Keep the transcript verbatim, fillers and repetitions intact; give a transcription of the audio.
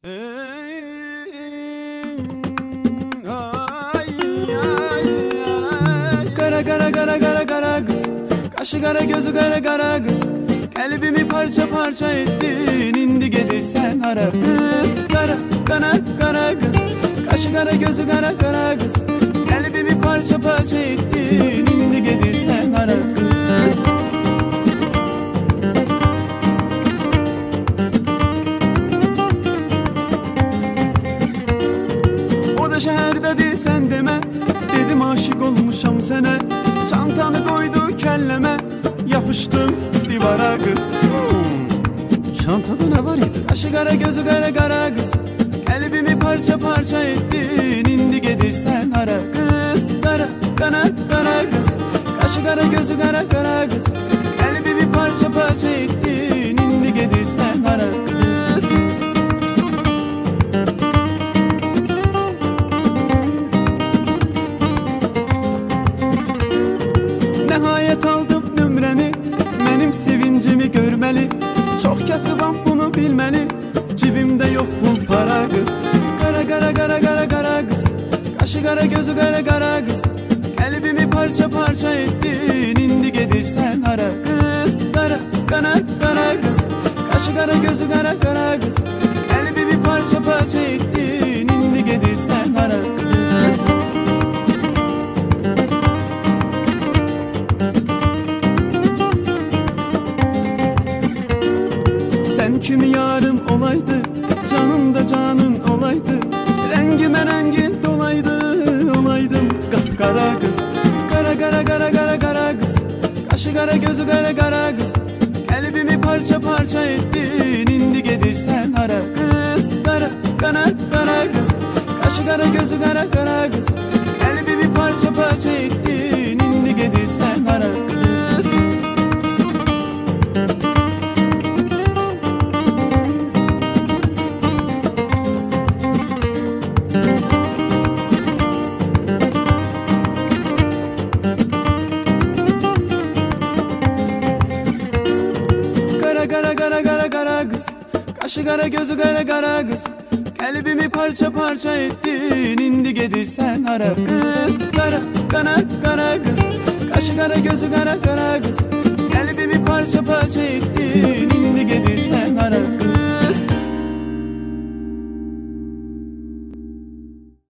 Kara kara kara kara kara kız, kaşı kara gözü kara kara kız, kalbimi parça parça ettin, indi gelirsen hara kız. Kara kara kara kız, kaşı kara gözü kara kara kız, kalbimi parça parça ettin, indi gelirsen hara kız. O da şehirde değil sen deme, dedim aşık olmuşam sana. Çantanı koydu kelleme, yapıştım divara kız. hmm. Çantada ne var idi? Kaşı kara gözü kara kara kız, kalbimi parça parça ettin, indi gelirsen hara kız. Kara kara kara kız, kaşı kara gözü kara kara kız, kalbimi parça parça ettin, indi gelirsen hara kız. Nihayet aldım nömrəni, benim sevincimi görmeli. Çok kasıbam bunu bilmeli, cibimde yok pul para kız. Kara kara kara kara kara kız, kaşı kara gözü kara kara kız, kalbimi parça parça ettin, indi gelirsen hara kız. Kara kara kara kız, kaşı kara gözü kara kara kız, kalbimi parça parça ettin, indi gelirsen hara kız. Sen kimi yarım olaydı, canım da canın olaydı, rengime rengin dolaydı, olaydım kapkara kız. Kara kara kara kara kara kız, kaşı kara gözü kara kara kız, kalbimi parça parça ettin, indi gelirsen hara kız. Kara kara kara kız, kaşı kara gözü kara kara kız, kalbimi parça parça ettin, indi gelirsen hara kız. Kara kara kara kara kara kız, kaşı kara gözü kara kara kız, kalbimi parça parça ettin, indi gelirsen hara kız. Kara kara kara kız, kaşı kara gözü kara kara kız, kalbimi parça parça ettin, indi gelirsen hara